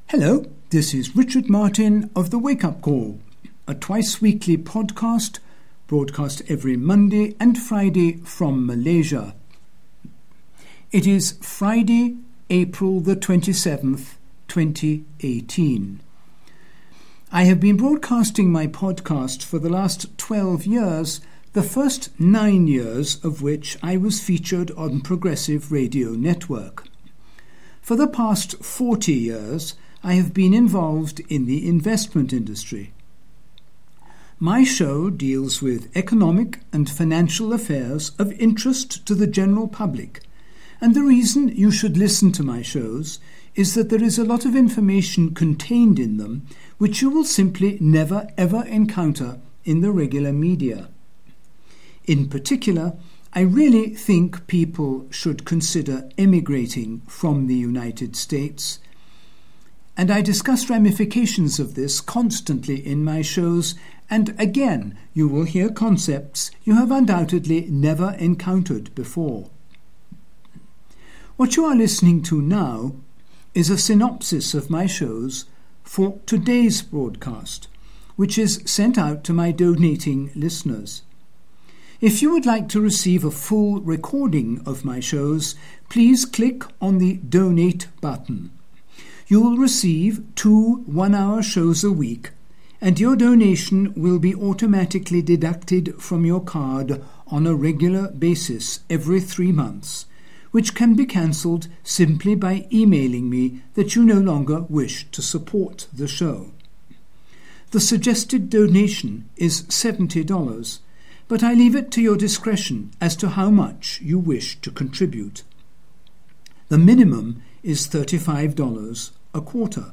Hello, this is Richard Martin of The Wake Up Call, a twice-weekly podcast broadcast every Monday and Friday from Malaysia. It is Friday, April the 27th, 2018. I have been broadcasting my podcast for the last 12 years, the first 9 years of which I was featured on Progressive Radio Network. For the past 40 years, I have been involved in the investment industry. My show deals with economic and financial affairs of interest to the general public, and the reason you should listen to my shows is that there is a lot of information contained in them which you will simply never ever encounter in the regular media. In particular, I really think people should consider emigrating from the United States, and I discuss ramifications of this constantly in my shows, and again you will hear concepts you have undoubtedly never encountered before. What you are listening to now is a synopsis of my shows for today's broadcast, which is sent out to my donating listeners. If you would like to receive a full recording of my shows, please click on the Donate button. You will receive 2 one-hour shows a week, and your donation will be automatically deducted from your card on a regular basis every 3 months, which can be cancelled simply by emailing me that you no longer wish to support the show. The suggested donation is $70, but I leave it to your discretion as to how much you wish to contribute. The minimum is $35 a quarter.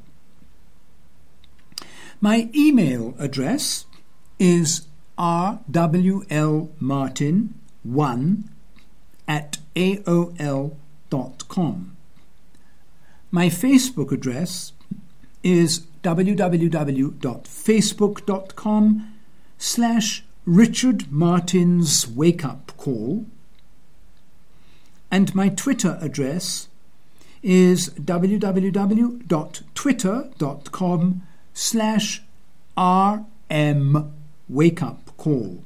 My email address is rwlmartin1@aol.com. My Facebook address is www.facebook.com/Richard Martin's Wake Up Call, and my Twitter address is www.twitter.com/RM Wake Up Call.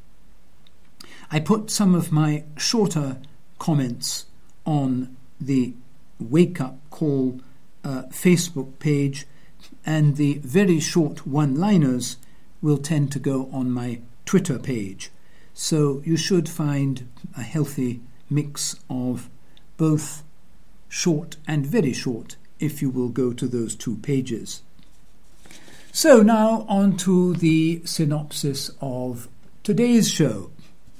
I put some of my shorter comments on the Wake Up Call Facebook page, and the very short one-liners will tend to go on my Twitter page. So you should find a healthy mix of both short and very short if you will go to those 2 pages. So now on to the synopsis of today's show.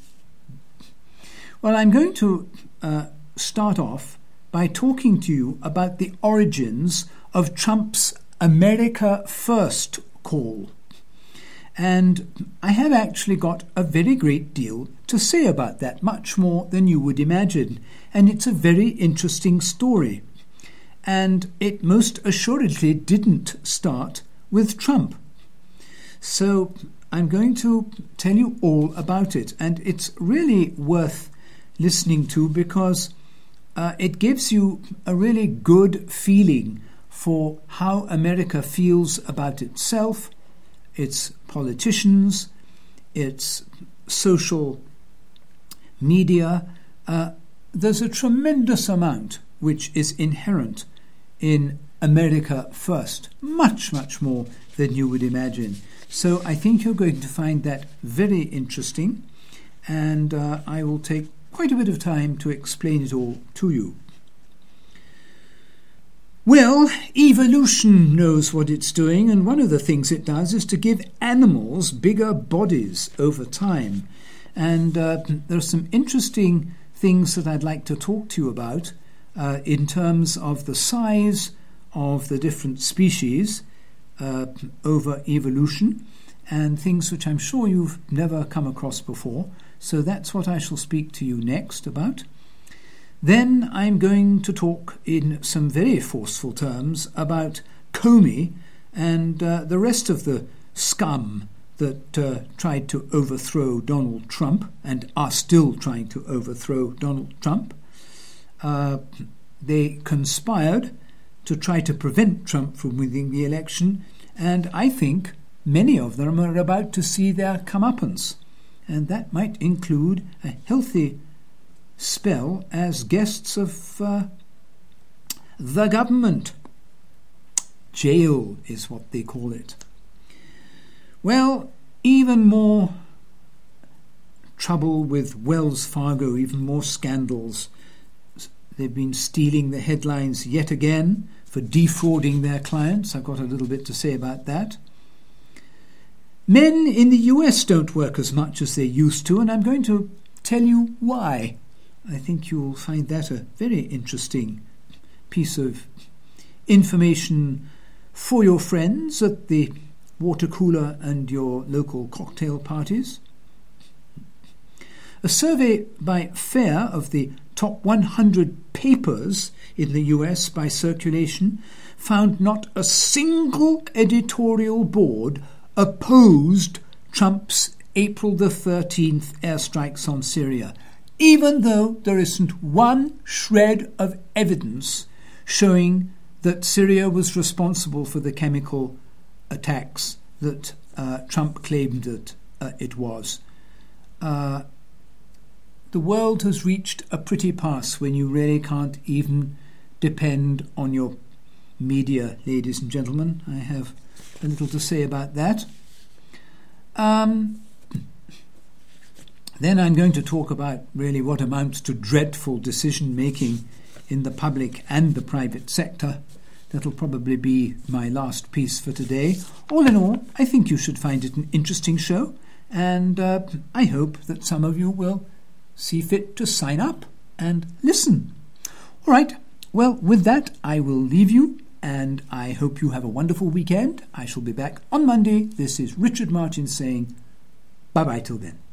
Well, I'm going to start off by talking to you about the origins of Trump's America First call. And I have actually got a very great deal to say about that, much more than you would imagine. And it's a very interesting story. And it most assuredly didn't start with Trump. So I'm going to tell you all about it. And it's really worth listening to because it gives you a really good feeling for how America feels about itself, its politicians, its social media. There's a tremendous amount which is inherent in America First, much, much more than you would imagine. So I think you're going to find that very interesting, and I will take quite a bit of time to explain it all to you. Well, evolution knows what it's doing, and one of the things it does is to give animals bigger bodies over time. And there are some interesting things that I'd like to talk to you about in terms of the size of the different species over evolution, and things which I'm sure you've never come across before. So that's what I shall speak to you next about. Then I'm going to talk in some very forceful terms about Comey and the rest of the scum that tried to overthrow Donald Trump and are still trying to overthrow Donald Trump. They conspired to try to prevent Trump from winning the election, and I think many of them are about to see their comeuppance, and that might include a healthy spell as guests of the government. Jail is what they call it. Well, even more trouble with Wells Fargo, even more scandals. They've been stealing the headlines yet again for defrauding their clients. I've got a little bit to say about that. Men in the US don't work as much as they used to, and I'm going to tell you why. I think you'll find that a very interesting piece of information for your friends at the water cooler and your local cocktail parties. A survey by FAIR of the top 100 papers in the US by circulation found not a single editorial board opposed Trump's April the 13th airstrikes on Syria, even though there isn't one shred of evidence showing that Syria was responsible for the chemical attacks that Trump claimed that it was. The world has reached a pretty pass when you really can't even depend on your media, ladies and gentlemen. I have a little to say about that. Then I'm going to talk about really what amounts to dreadful decision-making in the public and the private sector. That'll probably be my last piece for today. All in all, I think you should find it an interesting show, and I hope that some of you will see fit to sign up and listen. All right, well, with that, I will leave you, and I hope you have a wonderful weekend. I shall be back on Monday. This is Richard Martin saying bye-bye till then.